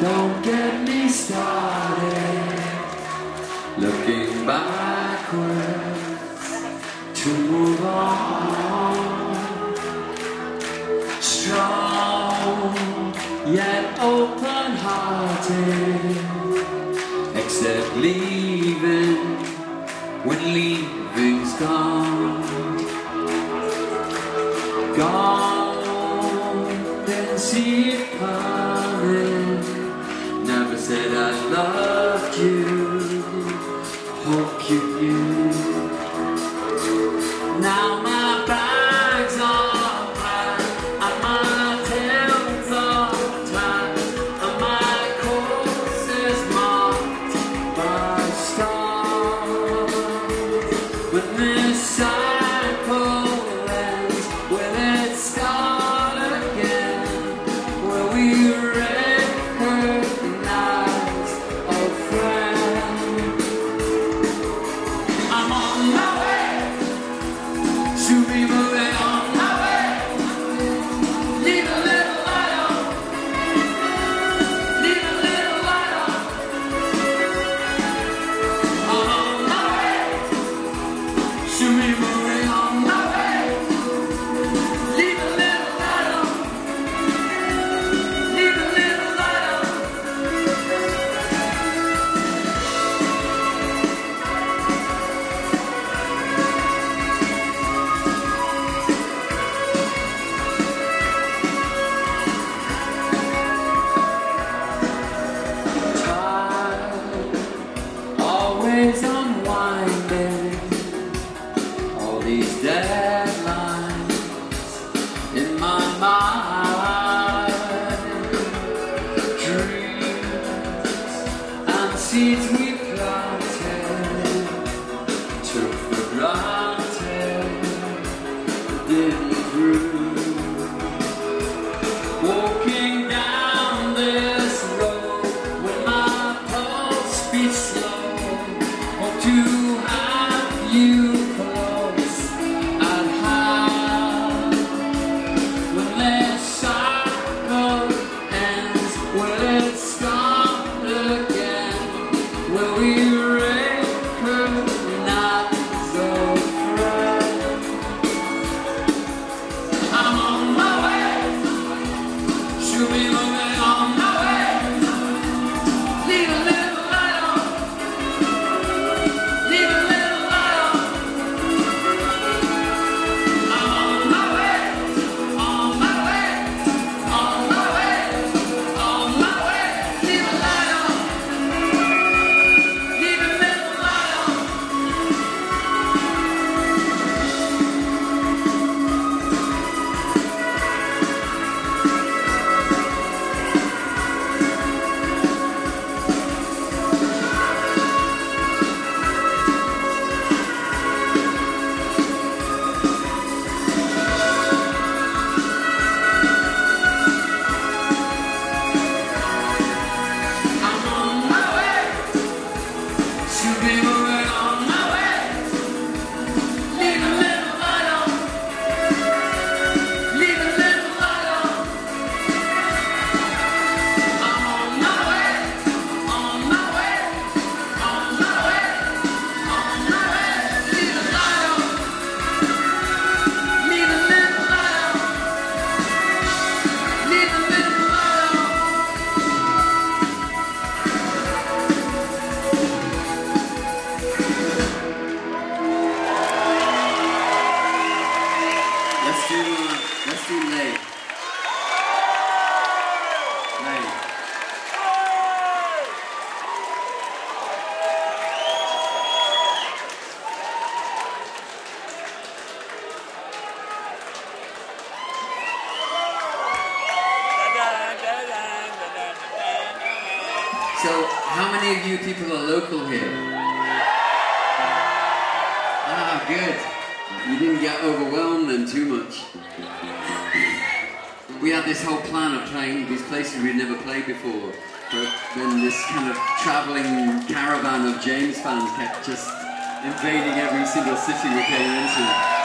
Don't get me started looking backwards to move on. Strong yet open-hearted, except leaving when leaving's gone. Gone, didn't see it coming. Never said I loved you, hope you knew. Now my bags are packed and my tails are tacked and my course is marked by stars. When this cycle ends, will it start again? Will we recognize a friend? I'm on my way to be moving on my way. Leave a little light on. Leave a little light on. I'm on my way to be moving on my way. Leave a little light on. Leave a little light on. Time always unwinding, all these deadlines in my mind. Dreams and seeds we planted, took for granted, didn't prove. Walking down this road with my pulse beats slow, hope to have you close at hand. When this cycle ends, will it start again? Will we recognize a friend? I'm on my way. Should be moving on my way. Leave a little light on. Leave a little light on. I'm on my way. On my way. On my way. On my way. Leave a light on. Leave a little light on. I'm on my way to be moving on my way. Leave a little light on. Leave a little light on. I'm on my way. On my way. On my way. On my way. Leave a light on. Leave a little light on. Leave a little light on. Let's do Lay. Lay. So, how many of you people are local here? Ah, good. You didn't get overwhelmed then too much. We had this whole plan of trying these places we'd never played before, but then this kind of travelling caravan of James fans kept just invading every single city we came into.